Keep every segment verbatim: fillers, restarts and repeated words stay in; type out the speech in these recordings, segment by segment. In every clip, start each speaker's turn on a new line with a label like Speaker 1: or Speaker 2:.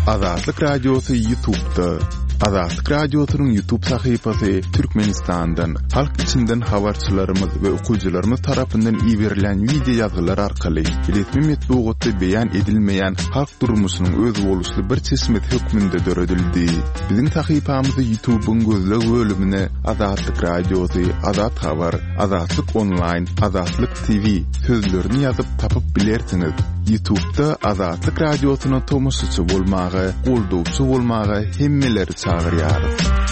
Speaker 1: Azatlyk Radiosu YouTube'da. Azatlyk Radiosu'nun YouTube sayfasy Türkmenistan'dan, halk içinden habarçylarymyz we okuwçylarymyz tarapyndan iýerilen video ýazgylar arkaly resmi metbuatda beýan edilmeýän halk durmuşynyň öz boluşly bir çeşmet hökmünde döredildi. Biziň sayfamyzy YouTube'un gözleg bölümine Azatlyk Radiosu, Azat Habar, Azatlyk Online, Azatlyk T V sözlerini ýazyp tapyp bilersiňiz. YouTube'da Azatlyk Radiosu'na tomoşçy bolmagy, goldowçy bolmagy hemmeleri çağırýarys.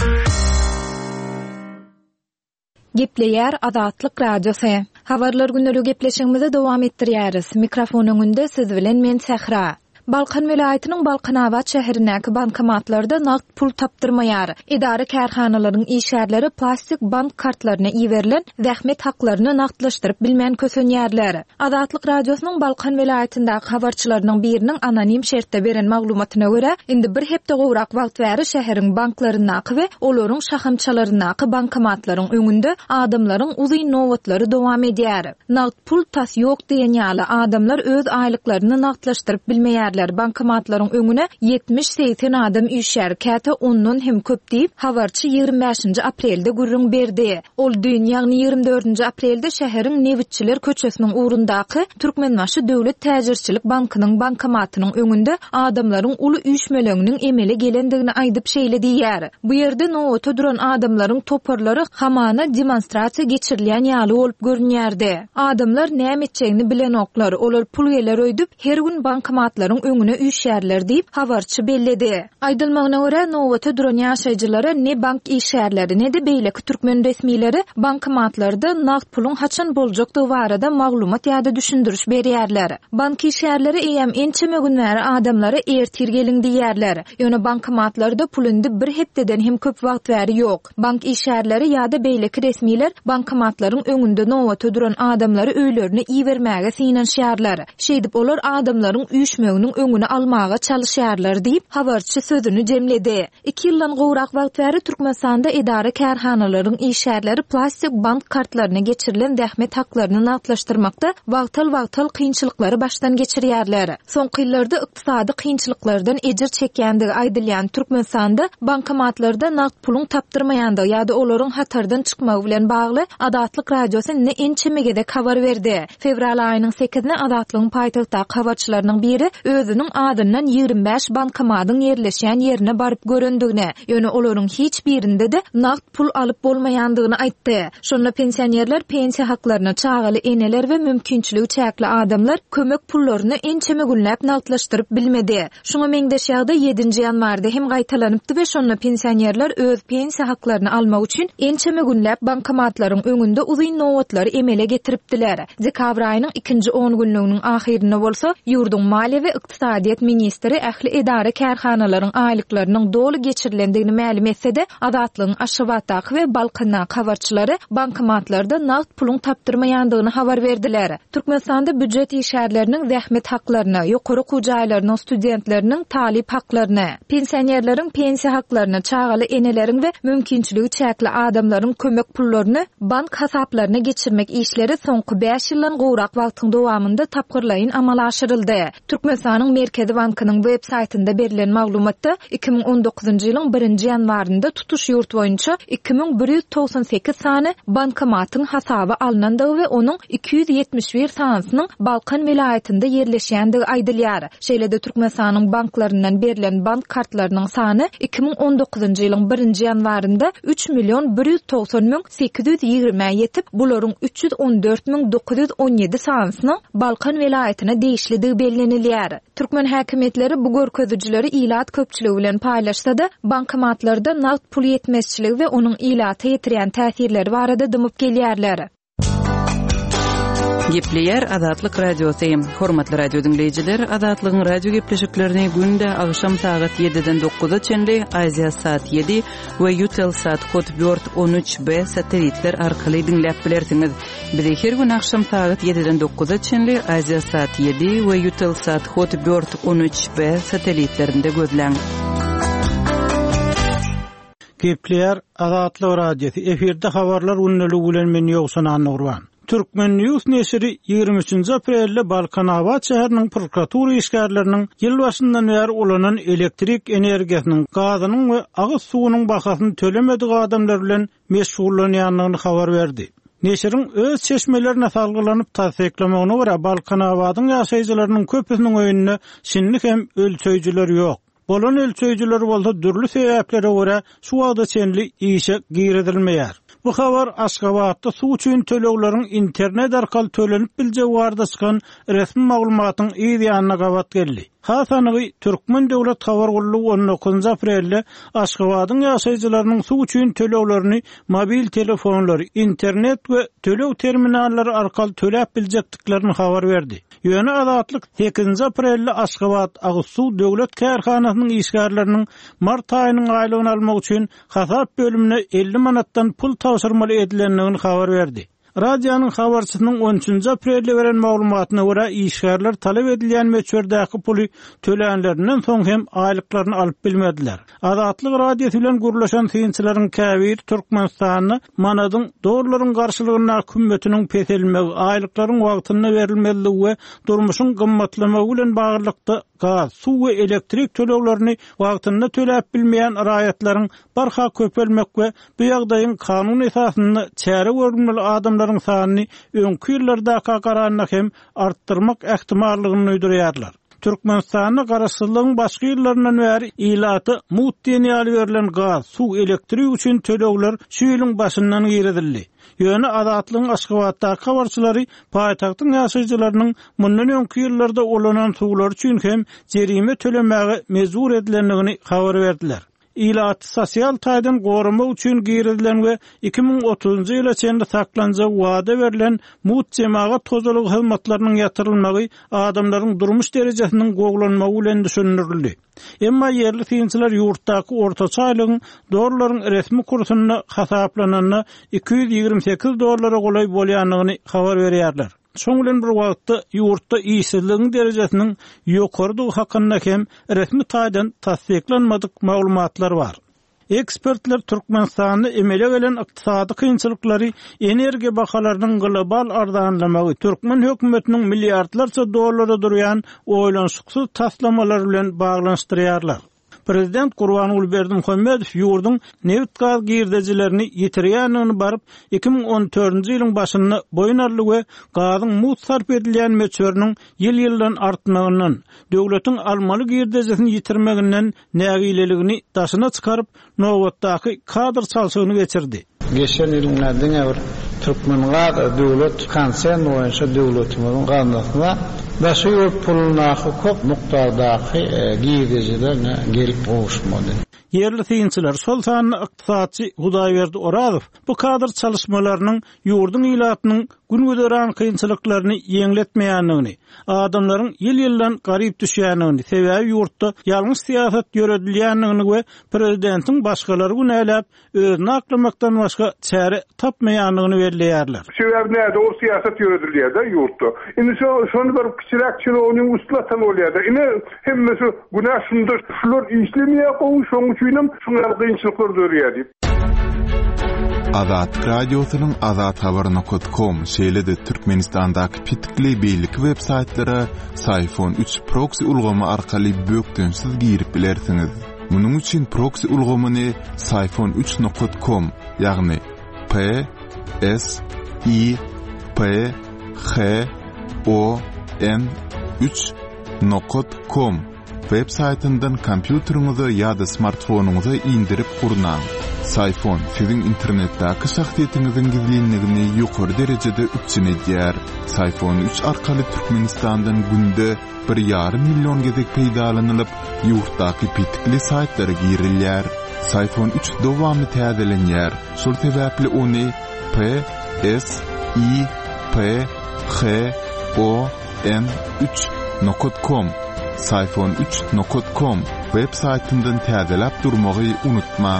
Speaker 2: Gepleýär Azatlyk Radiosu. Habarlar günleri gepleşigimizi dowam etdirýäris. Mikrofon öňünde siz bilen men Sehra. Balkan vilayatynyň Balkanawat şäherindäki bankomatlarda naqd pul tapdyrmaýar. Idara kärhanalaryň işgärleri plastik bank kartlaryna iýerilen zähmet haklaryny naqdlaşdyryp bilmän kösenýärler. Azatlyk Radiosynyň Balkan vilayatyndaky habarçylarynyň biriniň anonim şertde beren maglumatyna görä, indi bir hepde gowrak wagt bäri şäheriň banklarynaky we olaryň şahamçalarynaky bankomatlaryň öňünde adamlaryň uzyn nowatlary dowam edýär. Naqd pul tas ýok diýen ýaly adamlar öz aýlyklaryny naqdlaşdyryp bilmeýär. Bankomatlaryň öňüne yetmiş seksen adam üýşär. Käte ondan hem köp diýip habarçy ýygrimi beşinji aprelde gürrüň berdi. Ol dün ýagny ýygrimi dördünji aprelde şäheriň Nevitçiler köçesiniň urundaky Türkmenbaşy Döwlet Täjirçilik Bankynyň bankomatynyň öňünde adamlaryň uly üýşmelegiň emeli gelendigini aýdyp şeýle diýär. Bu ýerde nowata duran adamlaryň toparlary hamana demonstrasiýa geçirilýän ýaly bolup görünýärdi. Adamlar näme etjegini bilen oklar. Olar pul geler öýdüp her gün bankomatlaryň öňüne üýşärler diýip habarçy belledi. Aýdylmagyna görä nowata duran ýaşaýjylara ne bank işgärleri ne de beýleki türkmen resmileri bankomatlarda naqd pulun haçan boljakdygy barada maglumat ýa-da düşündiriş berýärler. Bank işgärleri eýem ençeme günleri adamlara ertir geliň diýärler. Ýöne bankomatlarda pulundy bir hepdeden hem köp wagt bäri ýok. Bank işgärleri ýa-da beýleki resmiler bankomatlaryň öňünde nowata duran adamlary öýlerini iýermäge synanşýarlar. Şeýdip olar adamlaryň üýşmeginiň öňüne almaga çalışýarlar diýip habarçy sözüni jemledi. iki ýyldan gowrak wagt bäri Türkmenistanda idara kärhanalaryň işgärleri plastik bank kartlaryna geçirilen zähmet haklaryny naqdlaşdyrmakda wagtal-wagtal kynçylyklary başdan geçirýärler. Soňky ýyllarda ykdysady kynçylyklardan ejir çekýändigi aýdylýan Türkmenistanda bankomatlarda naqd pulun tapdyrmaýandygy ýa-da olaryň hatardan çykmagy bilen bagly Azatlyk Radiosu ne ençemegede habar berdi. Fevral aýynyň sekizine Azatlygyň paýtagtdaky habarçylarynyň biri özüniň adyndan ýygrimi beş bankomatyň ýerleşýän ýerine baryp görendigine, ýöne olaryň hiç birinde de naqd pul alyp bolmaýandygyny aýtdy. Şonda pensionerler pensiýa haklaryna çağaly eneler we mümkinçiligi çäkli adamlar kömek pullaryny ençeme günläp naqdlaşdyryp bilmedi. Şoňa meňdeş ýagda yedinji ýanwarda hem gaýtalanypdy we şonda pensionerler öz pensiýa haklaryny almak üçin ençeme günläp bankomatlaryň öňünde uzyn nowatlary emele getiripdiler. Dekabr aýynyň ikinji on günlüğiniň ahirine bolsa ýurduň maliýe we ykdysadyýat ministri ähli idara kärhanalaryň aýlyklarynyň dolu geçirilendigini ma'lum etse-de Azatlygyň Aşgabatdaky we Balkandaky habarçylary bankomatlarda naqd pulun tapdyrmaýandygyny habar berdiler. Türkmenistanda büdjet işgärleriniň zähmet haklaryny, ýokary okuw jaýlarynyň studentleriniň talip haklaryny, pensionerleriň pensiýa haklaryny, çağaly eneleriň we mümkinçiligi çäkli adamlaryň kömek pullaryny bank hasaplaryna geçirmek işleri soňky beş ýyldan gowrak wagtyň dowamında tapgyrlaýyn amala aşyryldy. Türkmenistanyň Merkezi Bankynyň web saytynda berilen maglumatda iki ming on dokuzunji ýylyň birinji ýanwarynda tutuş ýurt boýunça iki ming bir ýüz togson sekiz sany bankomatyň hasaba alınandygy we onuň iki ýüz ýetmiş bir sanynyň Balkan vilayatynda ýerleşýändigi aýdylýar. Şeýle-de Türkmenistanyň banklaryndan berilen bank kartlarynyň sany iki ming on dokuzunji ýylyň birinji ýanwarynda üç milyon bir ýüz togson ming sekiz ýüz ýygrimi ýetip, bularyň üç ýüz on dört ming dokuz ýüz on ýedi sanynyň Balkan vilayatyna değişlidigi bellenilýär. Türkmen häkimetleri bu görkezüjileri ilat köpçüligi bilen paýlaşsa-da, bankomatlarda naqd pul ýetmezçiligi we onuň ilata ýetirýän täsirleri barada dymyp gelýärler.
Speaker 3: Gepleýär Azatlyk Radiosu. Hormatly radio dinleýijiler, Azatlygyň radio gepleşiklerini günde agşam saat ýediden dokuza çenli Aziya saat ýedi we Eutelsat kod dört on üç B satelitler arkaly dinläp bilersiňiz. Bizi her gün agşam saat ýediden dokuza çenli Aziya saat ýedi we Eutelsat kod dört on üç B satelitlerinde gözläň.
Speaker 4: Gepleýär Azatlyk Radiosu. Eferde habarlar unneligi bilen men ýogsun Anurwan. Türkmen News neşri ýygrimi üçinji aprelde Balkanawat şäheriniň prokuratura işgärleriniň ýyl başyndan bäri ulanan elektrik energiýasynyň, gazynyň we agyz suwunyň bahasyny tölemediği adamlar bilen meşgullanýanlygyny habar berdi. Neşrin öz çeşmelerini salgylanyp tasdiklamagyna görä Balkanawatyň ýaşaýjylarynyň köpüsiniň öýünde şinlik hem ölçöýjiler ýok. Bolan ölçöýjiler bolsa dürli sebäplere görä şu wagda çenli işe giredilmeýär. Bu habar Aşgabatda suw üçin töleglerin internet arkaly tölenip bilje warda çykan resmi maglumatyň ýa-da gabat geldi. Hasanygy Türkmen döwlet habar gullugy on dokuzunji aprelde Aşgabatyň ýaşaýjylarynyň suw üçin töleglerini mobil telefonlar, internet we töleg terminallary arkaly töläp biljekdiklerini habar berdi. Ýöne adatlyk sekizinji aprelde Aşgabat Agsuw döwlet kärhanasynyň işgärleriniň mart aýynyň aýlygyny almak üçin hasap bölümine elli manatdan pul tawşyrmaly edilendigini habar berdi. Radioның habarçysynyň on üçinji aprelde beren maglumatyna görä işgärler talep edilýän meçherdäki puly tölenlerinden soň hem aýlyklaryny alyp bilmediler. Adatlyk radio bilen gurlaşan synçylaryň käbir Türkmenistanyny manadyň dollarlaryň garşylygyna hükümetiniň peselmegi, aýlyklaryň wagtyna berilmeligi we durmuşyň gymmatlamagy bilen baglykda gaz, suw we elektrik töleglerini wagtyna töläp bilmeýän raýatlaryň barha köpelmek we bu ýagdaýyň kanun esasyny çäre görünmeli adamlar sanyny öňkü ýyllarda garanyna hem arttyrmak ähtimallygyny öýdürýärler. Türkmenistanyň garaşsyzlygyň başga ýyllaryndan bäri ilaty mut diýeni berilen gaz, suw, elektrik üçin tölegler şu ýylyň başyndan giredildi. Ýöne adatlygyň Aşgabatdaky habarçylary paýtagtyň ýaşaýjylarynyň mundan öňkü ýyllarda olanan suwlar üçin hem jerime tölemäge mezur edilendigini habar berdiler. İlat sosial taýdan gorumak üçin girdilen we iki ming otuzunji ýyla çenli saklanjak wada berilen mut jemaat tozalyk hyzmatlarynyň ýatyrylmagy adamlaryň durmuş derejesiniň goglanmagy bilen düşünürildi. Emma yerli synçylar ýurtdaky ortaça aýlygyň dollarlaryň resmi kursyna hasaplananyna iki yüz ýigirmi sekiz dollara golay bolýanlygyny habar berýärler. Şoň bilen bir wagtda ýurtda işsizligiň derejesiniň ýokardy hakynda hem resmi taýdan tasdiklanmadyk maglumatlar bar. Ekspertler Türkmenistanyny emele gelen ykdysady kynçylyklary, energiýa bahalarynyň global arzanlamagy, Türkmen hökümetiniň milliardlarça dollara durýan oýlanşyksyz taslamalar bilen baglanşdyrýarlar. Prezident Gurbanuly Berdimuhammedow ýurdun neft gaz girdejilerini ýitirýänini baryp iki ming on dördünji ýylyň başynda boýnarly we gazyň mut sarp edilýän meçhöriniň ýyl-ýyldan artmagyndan, döwletiň almaly girdejesini ýitirmeginden nägileligini daşyna çykaryp nowatdaky kadr çalşygyny geçirdi.
Speaker 5: Geçen ýyllardan äwir Türkmenler döwlet konsern boýunça döwletimiň ganatyna daşy pulnaky köp nuktardaky girdejilerine gelip gowuşmady. Yerli synçylar sol sanyny ykdysaçy Hudaýberdi Orazow bu kadr çalışmalarynyň ýurdun ilatynyň günüdüran kynçylyklaryny ýeňletmeýänligini, adamlaryň ýyl-ýyldan garyp düşýänligini, sebäbi ýurtda ýalňyş siýasat ýöredilýänligini we prezidentiň başgalary günäläp özüni aklamakdan başga çäre tapmaýanlygyny belleýärler.
Speaker 6: Sebäbi näde o siýasat ýöredilýär-de ýurtda. Indi şonu bir kiçiräkçili onyň uslatan bolýar-da. Ine hemmesi günä şundur, şular işlemýär, şoň üçin şuňar kynçylyklar dörýär.
Speaker 1: Azat radiosynyň azat habar nokta com şeýlede Türkmenistandaky pitikli beýlik web saytlara Sayfon üç proxy ulgamy arkaly bökdönsiz girip bilersiňiz. Munyň üçin proxy ulgamyny sayfon üç nokta com ýagny P S I P H O N üç nokta com web saytyndan kompýuteriňize ýa-da smartfonuňyza indirip gurnaň. Sayfon sizin internetdäki şahsiýetiňiziň gizlinligini ýokary derejede üçin edýär. Sayfon üç arkaly Türkmenistandan günde bir ýarym million gezek peýdalanylyp, ýurtdaky pitikli saytlara girilýär. Sayfon üç dowamy täzelenýär. Şol sebäpli ony P S I P H O N üç nokta com sayfon üç nokta com web saytyndan täzelep durmagy unutmaň.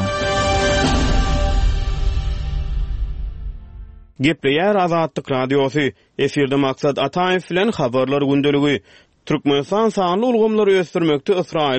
Speaker 7: Gepleýär Azatlyk radiosy. Eferde maksat Ataýew bilen habarlar gündeligi. Türkmenistan sanly ulgamlary ösdürmekde Israýlyň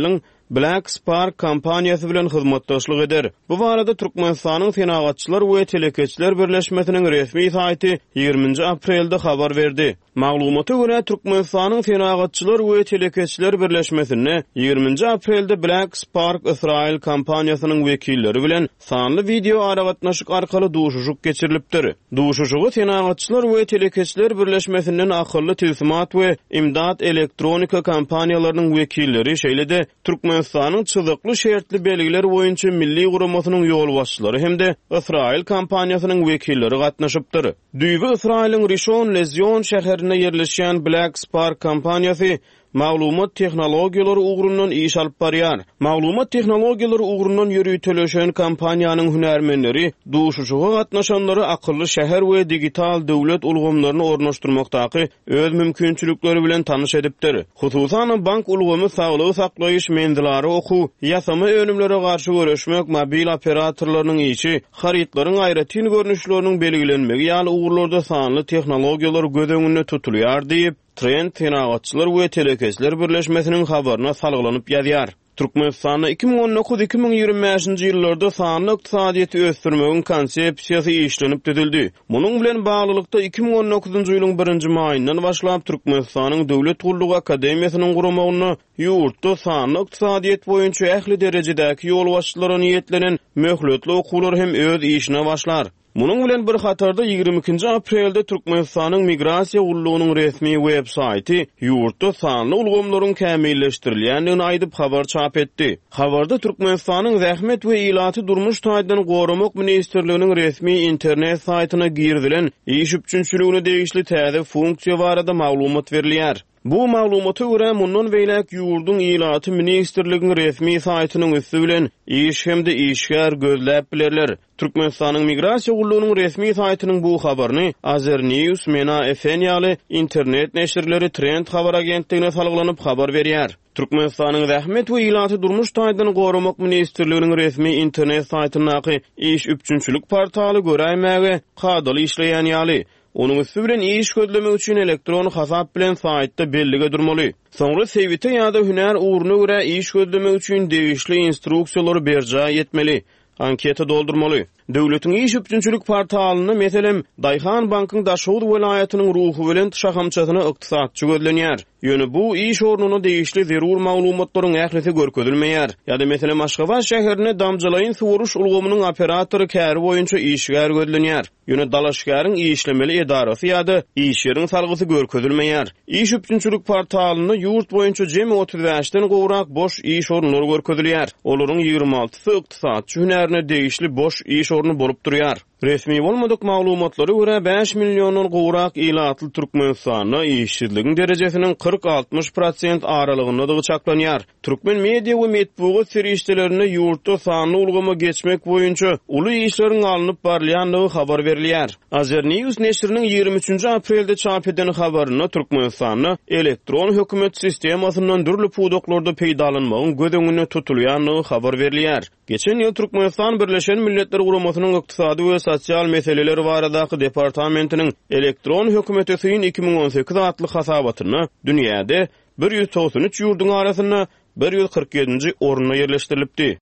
Speaker 7: Black Spark kampaniyasy bilen hyzmatdaşlyk eder. Bu barada Türkmenistanyň Fenagatçylar we Telekeçiler Birleşmesiniň resmi saýty ýygrymynjy aprelde habar berdi. Maglumata görä Türkmenistanyň Fenagatçylar we Telekeçiler Birleşmesine ýygrymynjy aprelde Black Spark Israil kampaniýasynyň wekilleri bilen sanly video aragatnaşyk arkaly duşuşuk geçirilipdir. Duşuşugy Fenagatçylar we Telekeçiler Birleşmesinden akylly tilsimat we imdat elektronika kampaniýalarynyň wekilleri şeýlede Türkmenistanyň çyzykly şertli belgiler boýunça milli guramasynyň ýol başçylary hemde Israil kampaniýasynyň wekilleri gatnaşypdyr. Düýbi Israiliň Rishon Lezion şäherine yerleşen Black Spark kampaniýasy maglumat tehnologiýalary ugrundan iş alyp barýar. Maglumat tehnologiýalary ugrundan ýürütülen kampaniýanyň hünärmenleri duşuşuga gatnaşanlary akylly şäher we digital döwlet ulgamlaryny ornaşdyrmakdaky öz mümkinçilikleri bilen tanyş edipdir. Hususan bank ulgamy saglygy saklaýyş mendilary oku, ýasama önümlere garşy görüşmek, mobil operatorlarynyň işi, haritlaryň aýratyn görnüşleriniň belgilenmegi ýaly ugrlarda sanly tehnologiýalar göz öňünde tutulýar diýip Trend Fenagatçylar we Telekeçiler Birleşmesiniň habaryna salgylanyp ýazýar. Türkmenistanda iki bin on dokuz iki bin ýygrimi beşinji ýyllarda sanly ykdysadyýety ösdürmegiň konsepsiýasy işlenip düzüldi. Munyň bilen baglykda iki bin on dokuzunjy ýylyň birinji maýyndan başlap Türkmenistanyň Döwlet Gullugy Akademiýasynyň gurulmagyna ýurtda sanly ykdysadyýet boýunça ähli derejedäki ýol başçylaryna ýetlenen möhletli okuwlar hem öz işine başlar. Munyň bilen bir hatarda ýygrimi ikinji aprelde Türkmenistanyň Migrasiýa Gullugynyň resmi web-saýty ýurtda sanly ulgamlaryň kämilleşdirilýändigini aýdyp habar çap etdi. Habarda Türkmenistanyň Zähmet we ilaty durmuş taýdan goramak ministrliginiň resmi internet saýtyna girdilen iş üçinçiligine degişli täze funksiýa barada maglumat berilýär. Bu maglumata görä mundan beýlek ýurdun ilaty ministrliginiň resmi saýtynyň üstü bilen iş hemde işgär gözläp bilerler. Türkmenistanyň Migrasiýa Gullugynyň resmi saýtynyň bu habaryny Azer News Mena F N ýaly internet neşirleri Trend habar agentligine salgylanyp habar berýär. Türkmenistanyň Zähmet we ilaty durmuş taýdan goramak ministrliginiň resmi internet saýtynaky iş üçinçilik portaly göräýmäge kadaly işleýän ýaly. Onun üstü bilen iş gözlemek üçin elektron hasap bilen saýtda bellige durmaly. Soňra sevite ýa-da hünär uğruna görä iş gözlemek üçin degişli instruksiýalary berjä etmeli. Anketa doldurmaly. Döwletiň iş üçinçilik portalyny meselem Daýhan bankyň Daşowut welaýatynyň ruhu bilen şahamçasyna ykdysatçy gözlenýär. Ýöne bu iş ornuny degişli zerur maglumatlaryň ählisi görkezilmeýär. Ýa-da meselem Aşgabat şäherine damjalaýyn suwuruş ulgamynyň operatory käri boýunça işgär gözlenýär. Ýöne dalaşgaryň işlemeli edarasy ýa-da iş ýeriň salgysy görkezilmeýär. İş üçinçilik portalyny ýurt boýunça jemi otuz beşden gowrak boş iş ornlary görkezilýär. Olaryň ýygrimi altysy ykdysatçy hünärine degişli boş iş ornu bolup durýar. Resmi bolmadyk maglumatlary görä beş millionyň gowrak ilatly Türkmenistanyň işçiligiň derejesiniň kırk altmış prosent aralygynda çaklanýar. Türkmen media we medeniýet serişdelerine ýurtda sanly ulgama geçmek boýunça uly işleriň alınıp barlýanlygy habar berilýär. Azer News neşriniň ýygrimi üçinji aprelde çap eden habaryna Türkmenistanyň elektron hökümet sistemasynyň dürli pudoklarda peýdalanmagyň göz öňüne tutulýanlygy habar berilýär. Geçen ýyl Türkmenistan Birleşen Milletler Guramasynyň ykdysady we sosial meseleler baradaky departamentiniň elektron hökümetiň iki bin on sekiz atly hasabatyna dünýäde bir ýüz doksan üç ýurduň arasyna bir ýüz kırk ýedinji oruna yerleşdirilipdi.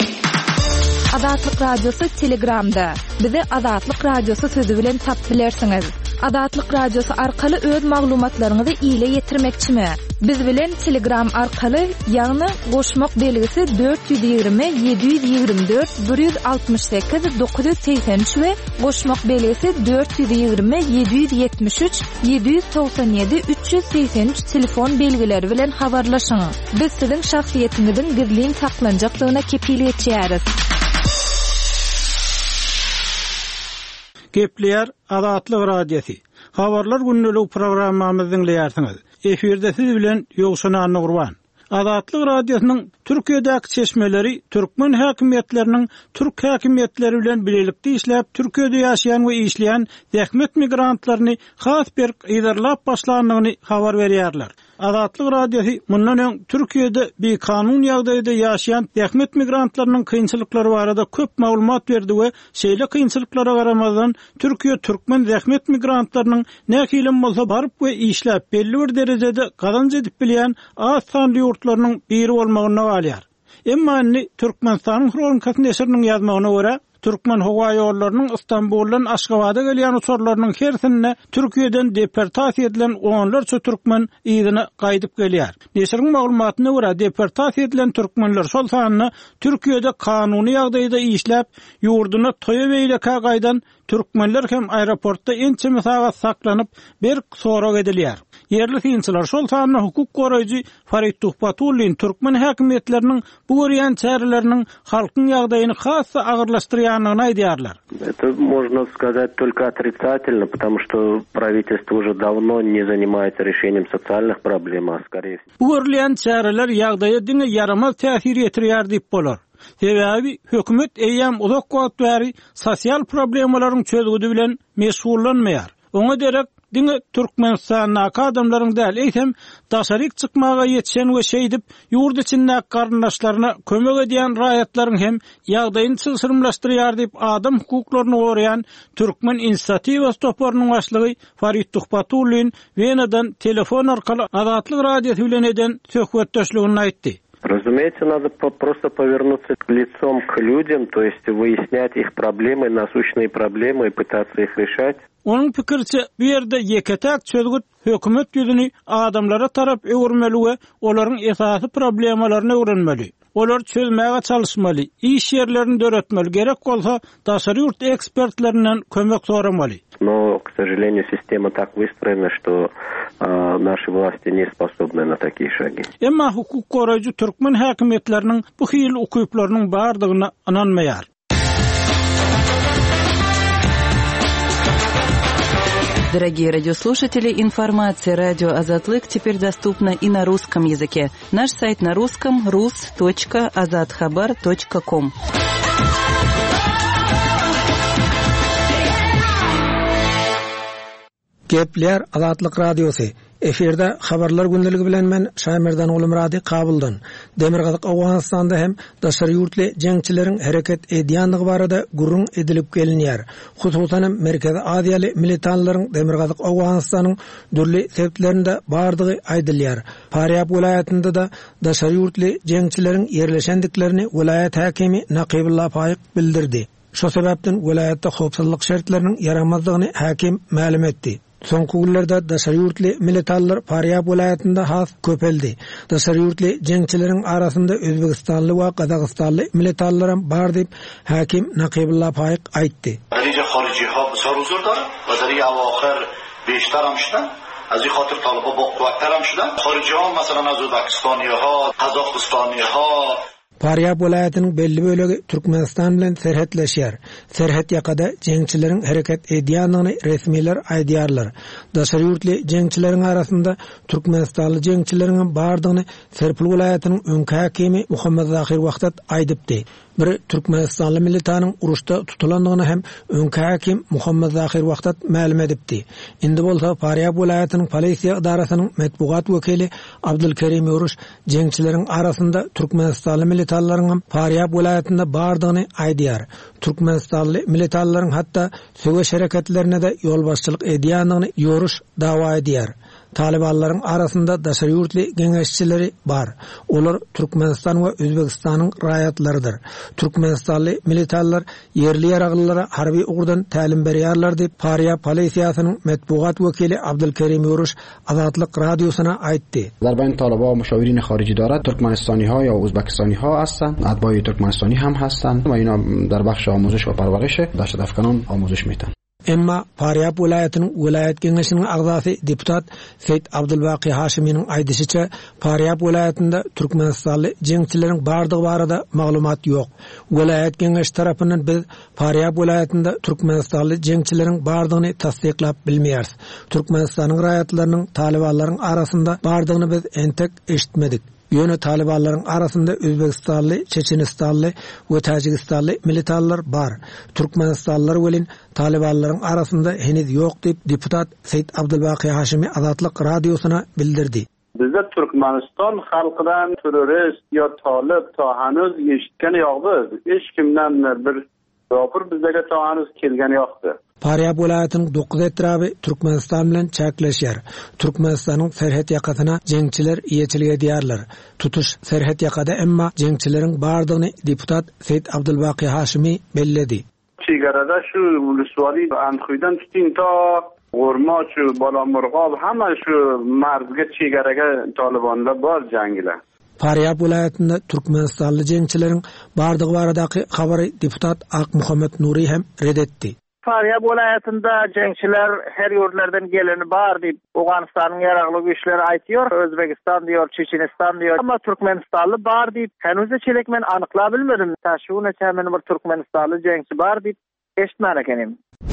Speaker 2: Adatlyk radiosu Telegramda. Bizi Adatlyk radiosu sözü bilen tap bilersiňiz. Adatlyk radiosu arkaly öz maglumatlaryňyzy ýyla ýetirmekçimi? Biz bilen Telegram arkaly ýagny goşmak belgisi dört yüz ýygrimi yedi yüz ýygrimi dört bir yüz altmış sekiz dokuz yüz seksen üç we goşmak belgisi dört yüz ýygrimi yedi yüz ýetmiş üç yedi yüz toksan ýedi üç yüz seksen üç telefon belgileri bilen habarlaşyň. Biz siziň şahsiýetiňiziň gizliň saklanjaklygyna kepillik etýäris.
Speaker 4: Gepleýär Adatlyk radiosu. Habarlar günnelik programmamyzyň dinleýärsiňiz. Eferde siz bilen Ýogşan Nurwan. Adatlyk radiosynyň Türkiýedäki çeşmeleri türkmen häkimetleriniň türk häkimetleri bilen bilelikde işläp Türkiýede ýaşaýan we işleýän zähmet migrantlaryny has bir ýydarlap başlandygyny habar berýärler. Adatlyk radiosu mundan öň Türkiýede bir kanun ýagdaýynda ýaşaýan zähmet migrantlarynyň kynçylyklary barada köp maglumat berdi we şeýle kynçylyklara garamazdan Türkiýe türkmen zähmet migrantlarynyň näkilen bolsa baryp we işläp belli bir derejede gazanç edip bilýän az sanly ýurtlarynyň biri bolmagyna balýar. Emma Türkmenistanyň Hronikasy neşriniň ýazmagyna görä, Türkmen howa ýollarynyň Istanbuldan Aşgabat'a gelýän uçurlarynyň hersine Türkiýeden deportasiýa edilen onlarça türkmen ýygyna gaýdyp gelýär. Neşriň maglumatyna görä, deportasiýa edilen türkmenler şol sanyny Türkiýede kanuny ýagdaýda işläp, ýurduna toýa beýleka gaýdan türkmenler hem aeroportda ençe mesaga saklanyp bir sorak edilýär. Yerli synçylar şol sanyny hukuk goraýjy Farid Tuhpatullyň türkmen häkimetleriniň bu görýän çäreleriniň halkyň ýagdaýyny hassa agyrlaşdyrýanyny aýdýarlar.
Speaker 8: Это можно сказать только отрицательно, потому что правительство уже давно не занимается решением социальных проблем, а скорее всего.
Speaker 4: Bu görýän çäreler ýagdaýa diňe yaramaz täsir ýetirýär diýip bolar. Sebebi hökümet eýýäm uzak wagt bäri sosial problemlaryň çözgüdi bilen meşgullanmaýar. Oňa derek diňe Türkmenistanyň adamlaryň däl, eýsem daşaryk çykmaga ýetişen we şeýdip ýurt içinde garnaşlaryna kömek edýän raýatlaryň hem ýagdaýyny çylsyrmlaşdyrýar diýip adam hukuklaryny goraýan Türkmen inisiatiwa toplarynyň başlygy Farid Tuhpatullyň Wenadan telefon arkaly Azatlyk radiosy bilen eden söhbetdeşligini aýtdy.
Speaker 8: Разумеется, надо просто повернуться лицом к людям, то есть выяснять их проблемы, насущные проблемы и пытаться их решать.
Speaker 4: Onun pikirçe bir yerde yeketek çözgüt hökümet ýüzüni adamlara tarap öwürmeli we olaryň esasy problemlaryny öwrenmeli. Olar çözmäge çalışmaly, iş yerlerini döretmeli, gerek bolsa daşary ýurt ekspertlerinden kömek soramaly.
Speaker 8: Но, к сожалению, система так выстроена, что э, наши власти не способны на такие шаги.
Speaker 4: Emma hukuk goraýjy türkmen häkimetleriniň bu hil ukyplarynyň bardygyna inanmaýar.
Speaker 3: Дорогие радиослушатели, информация «Радио Азатлык» теперь доступна и на русском языке. Наш сайт на русском – рус точка азатхабар точка ком.
Speaker 9: Gepler Azatlyk Radiosy. Eferde habarlar gündəligi bilen men Şaýmerdan oğlum Radi Kabuldan. Demirgazyk Awganistanda hem daşary ýurtly jeňçileriň hereket edýänligi barada gurrun edilip gelinýär. Hususan Merkezi Aziýaly militanlaryň Demirgazyk Awganistanyň dürli sebeplerinde bardygy aýdylýar. Faryab vilayatynda da daşary ýurtly jeňçileriň yerleşendiklerini vilayat häkimi Naqibullah Paýyk bildirdi. Şo sebäpden vilayatda howpsuzlyk şertleriniň yaramazlygyny häkim ma'lum etdi. Soňky günlerde daşary ýurtly militanlar Faryab vilayatynda has köpeldi. Daşary ýurtly jeňçileriň arasynda Özbegistanly we Gazagystanly militanlar bar diýip häkim Naqibullah Paýyk aýtdy.
Speaker 10: Derece harijiha saruzur da we derece awakhir beştar ham şudan. Az این خاطر طالبا با قوت‌تر هم شدن. خارجی ها مثلا از ازبکستانی ها، قزاقستانی ها.
Speaker 9: Faryab vilayatynyň belli bölegi Türkmenistan bilen serhetleşýär. Serhet ýakada jeňçileriň hereket edýänligini resmiler aýdýarlar. Daşary ýurtly jeňçileriň arasynda Türkmenistanly jeňçileriň bardygyny Serpil vilayatynyň öňki häkimi Muhammed Zahir Wagtat aýdypdy. Bir Türkmenistanly militanyň uruşda tutulandygyny hem öňki häkim Muhammed Zahir Wagtat ma'lum edipdi. Indi bolsa Faryab vilayatynyň polisiýa idarasynyň matbuat wekili Abdulkerim Uruş jeňçileriň arasynda Türkmenistanly militanlaryň Faryab vilayatynda bardygyny aýdýar. Türkmenistanly militanlaryň hatda söwüş hareketlerine de ýolbaşçylyk edýänligini Uruş dawa edýär. Talibanlaryň arasynda daşary ýurtly geňeşçileri bar. Olar Türkmenistan we Özbegistanyň raýatlarydyr. Türkmenistanly militanlar yerli ýaraglylara harby ugurdan tälim berýärler diýip Faryab polisiýasynyň matbuat wekili Abdulkerim Uruş Azatlyk radiosyna aýtdy.
Speaker 11: Zarbayn talaba müşawirin kharici darat Türkmenistanyha ya Özbekistanyha aslan, atbayi Türkmenistani ham hastan ve ina dar bakhş amuzish we parwarish daşat afkanon amuzish mitan.
Speaker 9: Emma Faryab vilayatynyň vilayat geňeşiniň agzasy deputat Seyit Abdulbaqi Haşimiň aýdysynça Faryab vilayatynda Türkmenistanly jeňçileriň bardygy barada maglumat ýok. Vilayat geňeş tarapyndan biz Faryab vilayatynda Türkmenistanly jeňçileriň bardygyny tasdiklap bilmeýäris. Türkmenistanyň raýatlarynyň talibanlaryň arasynda bardygyny biz entek eşitmedik. Ýöne talibanlaryň arasynda Özbegistanly, Çeçenistanly we Tajikistanly militanlar bar. Türkmenistanlylar welin talibanlaryň arasynda heniz ýok diýip deputat Seyit Abdulbaqi Haşimi Azatlyk radiosyna bildirdi.
Speaker 6: Bizde Türkmenistan halkydan terörist ýa talip ta hanüz eşitken ýokdy. Hiç kimden bir rapor bizde ta hanüz kelgen ýokdy.
Speaker 9: Faryab vilayatynyň dokuz etraby Türkmenistan bilen çäkleşýär. Türkmenistanyň serhet ýakasyna jeňçiler ýeçilge diýerler. Tutuş serhet ýakada emma jeňçileriň bardygyny deputat Seyit Abdulbaqy Haşimi belledi.
Speaker 6: Çegarada şu uluswari anxuydan tutin ta Gorma şu Balamurgab hamma şu marzga çegaraga Talibanlar bar janglar.
Speaker 9: Faryab vilayatynda Türkmenistanly jeňçileriň bardygy baradaky habary deputat Ak Muhammed Nuri hem redetdi.
Speaker 12: Faryab vilayatynda jeňçiler her ýurtlardan geleni bar diýip Awganystanyň ýaragly güýçleri aýtýar. Özbekistan diýor, Çeçenistan diýor. Amma Türkmenistanly bar diýip henüze çelek men anyklap bilmedim. Taşuwna çämen bir Türkmenistanly jeňçi bar diýip eşitmän ekenim.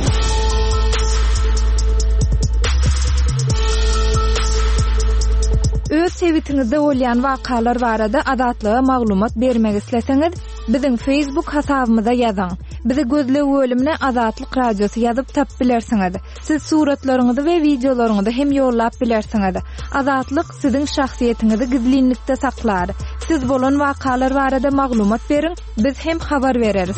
Speaker 2: Öz sevitiňizde bolýan wakalar barada adatlyga maglumat bermek isleseňiz, biziň Facebook hasabymyza ýazyň. Bizi gözlep bölümine Azatlyk Radiosu ýazyp tap bilersiňiz. Siz suratlaryňyzy we videolaryňyzy hem ýollap bilersiňiz. Azatlyk siziň şahsiýetiniňizi gizlinlikde saklar. Siz bolan wakalar barada maglumat beriň, biz hem habar bereriz.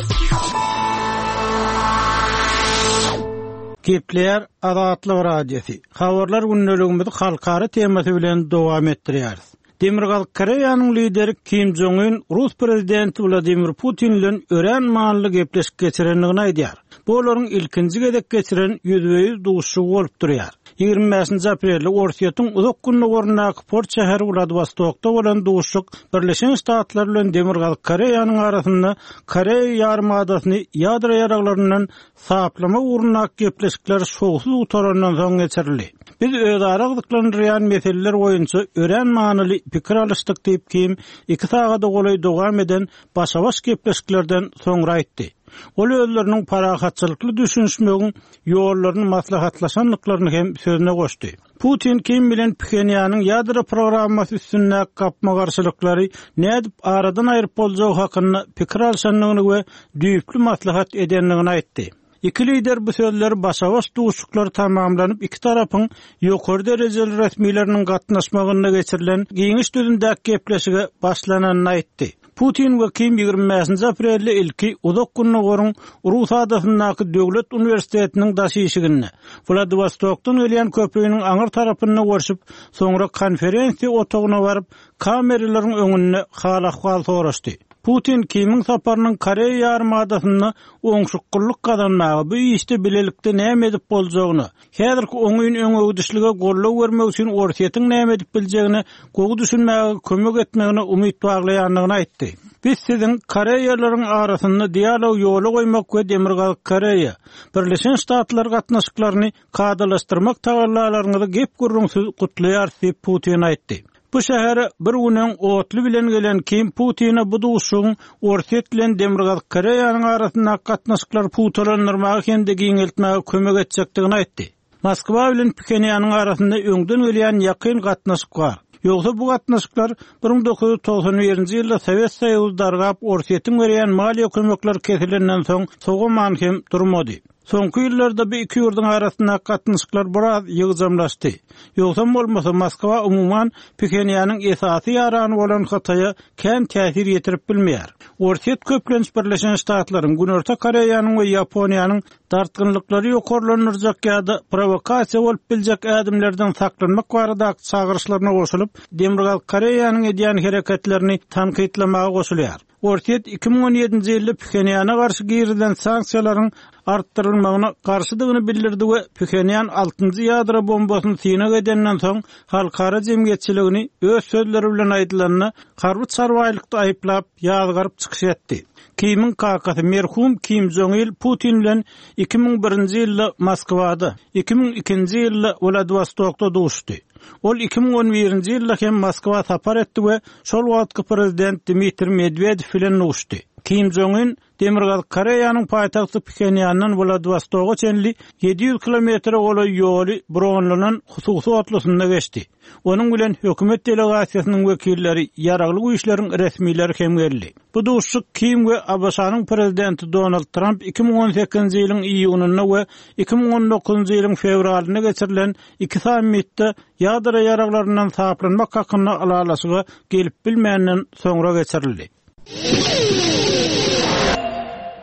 Speaker 4: Gepler Azatlyk Radiosu. Habarlar günneligimizi halkara temasy bilen dowam etdirýäris. Demirgal Koreýanyň lideri Kim Jong-un Rus prezidenti Vladimir Putin bilen ören manly gepleşik geçirenligini aýdýar. Bu olaryň ilkinji gedek geçiren ýüzbeýüz duşy bolup durýar. ýygrimi beşinji aprelde Orsiýatyň uzak günlük ornaky Port şäheri Vladivostokda bolan duşyk Birleşen Ştatlar bilen Demirgal Koreýanyň arasynda Koreýa ýarymadasyny ýadro ýaraglaryndan saplama urnak gepleşikler şowsuz utarandan soň geçirildi. Biz öz aragdyklanýan meseleler boýunça ören manyly pikir alışdyk diýip kim iki sagada golay dowam eden başa-baş gepleşiklerden soňra aýtdy. Ol özleriniň parahatçylykly düşünşmegiň ýollaryny maslahatlaşanlyklaryny hem sözüne goşdy. Putin kim bilen Pxenýanyň ýadro programmasy üstünde gapma garşylyklary nädip aradan aýryp boljagy hakyna pikir alşanlygyny we düýpli maslahat edenligini aýtdy. İki lider bu sözleri başa-baş duşuklar tamamlanyp iki tarapyň ýokary derejeli resmileriniň gatnaşmagyna geçirilen giňiş düzündäki gepleşige başlananyny aýtdy. Putin we Kim ýygrimi beşinji aprelde ilki uzak günlük orun Rus adasynyň döwlet universitetiniň daşyşygyny Vladivostokdan gelýän köpüýüniň aňyr tarapyna görüşip, soňra konferensiýa otagyna baryp kameralaryň öňünde hal-ahwal soraşdy. Putin Kim'in saparynyň Koreýa ýarymadasyny oňşuklyk kazanmagy, bu işde bilelikde näme edip boljagyny, häzirki oňyň öňüdüşlige gollaw bermek üçin Orsiýatyň näme edip biljegini gowy düşünmäge kömek etmegine umyt baglaýanlygyny aýtdy. Biz siziň Koreýalaryň arasynda dialog ýoly goýmak we Demirgal Koreýa, Birleşen Ştatlar gatnaşyklaryny kadalaşdyrmak tagallalaryňyzy gep gurrunsyz gutlaýar diýip Putin aýtdy. Bu şähere bir günüň otly bilen gelen Kim Putin'e bu duşuň Orsiýat bilen Demirgal Koreýanyň arasynda gatnaşyklar putulandyrmagy hende giňeltmäge kömek etjekdigini aýtdy. Moskwa bilen Pxenýanyň arasynda öňden gelýän ýakyn gatnaşyk bar. Ýogsa bu gatnaşyklar bir miň dokuz ýüz togson biriňji ýylda Sowet Soýuzy dargap Orsiýatyň berýän maliýe kömekler kesilenden soň soňaman hem durmady. Soňky ýyllarda bu iki ýurdun arasynda gatnaşyklar biraz ýygyjamlaşdy. Ýogsa bolmasa Moskwa umumyň Pxenýanyň esasy ýarany bolan Hataýa kän täsir ýetirip bilmeýär. Orsiýat köplenç Birleşen Ştatlaryň, Günorta Koreýanyň we Ýaponiýanyň dartgynlyklary ýokarlanyrjak ýa-da provokasiýa bolup biljek ädimlerden saklanmak baradaky çagyrşylaryna goşulyp, Demirgal Koreýanyň edýän hereketlerini tanqidlamaga goşulýar. Orsiýat iki miň on ýedinji ýylda Pxenýana garşy girilen sanksiýalaryň arttyrylmagyna garşydygyny bildirdi we Pxenýan altynjy ýadro bombasyny synak edenden soň halkara jemgyýetçiligini öz sözleri bilen aýdylanyny garby çarwalykda aýyplap ýazgyryp çykyş etdi. Kim'in kakasy merhum Kim Jong-il Putin bilen iki miň birinji ýylda Moskwada, iki miň ikinji ýylda Vladivostokda duşdy. Ol iki miň on birinji ýylda hem Moskwa sapar etdi we şol wagtky prezident Dmitri Medvedew bilen duşdy. Kim Jong-un Demirgal Koreýanyň paýtagty Pxenýandan Vladivostokga çenli ýedi ýüz kilometr goly ýoly Bronlanan hususy otlysynda geçdi. Onuň bilen hökümet delegasiýasynyň wekilleri, ýaragly güýçleriň resmiýleri hem geldi. Bu duşyk Kim we A B S-nyň prezidenti Donald Trump iki miň on sekizinji ýylyň iýunyna we iki miň on dokuzunji ýylyň fevralyna geçirilen iki sammitde ýadro ýaraglaryndan saplanmak hakyna alalaşyga gelip bilmänenden soňra geçirildi.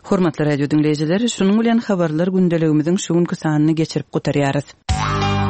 Speaker 3: Hormatly radio dinleyijiler, şunuň bilen habarlar gündeligimiziň şu günkü sanyny geçirip gutarýarys.